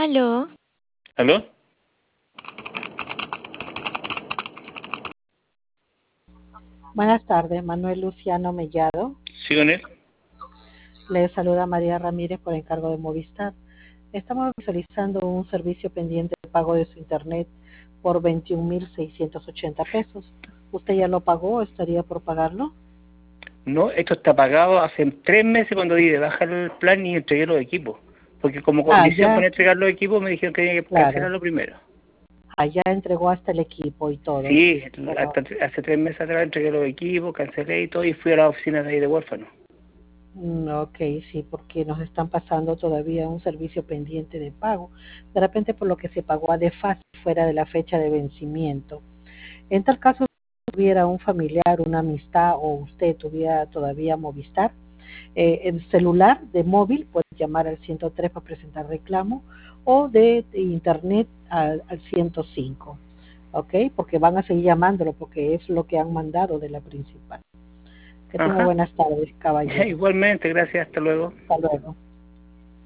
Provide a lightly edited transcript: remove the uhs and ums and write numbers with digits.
Aló, ¿Aló? Buenas tardes, Manuel Luciano Mellado. ¿Sí con él? Le saluda María Ramírez por encargo de Movistar. Estamos visualizando un servicio pendiente de pago de su internet por 21.680 pesos. ¿Usted ya lo pagó o estaría por pagarlo? No, esto está pagado hace 3 meses cuando di de baja el plan y entregué los equipos. Porque como condición Ya, para entregar los equipos me dijeron que tenía que claro. cancelarlo primero. Ya entregó hasta el equipo y todo. Sí, Bueno, hace 3 meses atrás entregué los equipos, cancelé y todo y fui a la oficina de ahí de huérfano. ok, sí, porque nos están pasando todavía un servicio pendiente de pago. De repente por lo que se pagó a desfase fuera de la fecha de vencimiento. En tal caso, si tuviera un familiar, una amistad o usted tuviera todavía Movistar, el celular de móvil puede llamar al 103 para presentar reclamo o de internet al 105, ¿ok? Porque van a seguir llamándolo porque es lo que han mandado de la principal. Que tenga Ajá. buenas tardes, caballero. Igualmente, gracias, hasta luego. Hasta luego.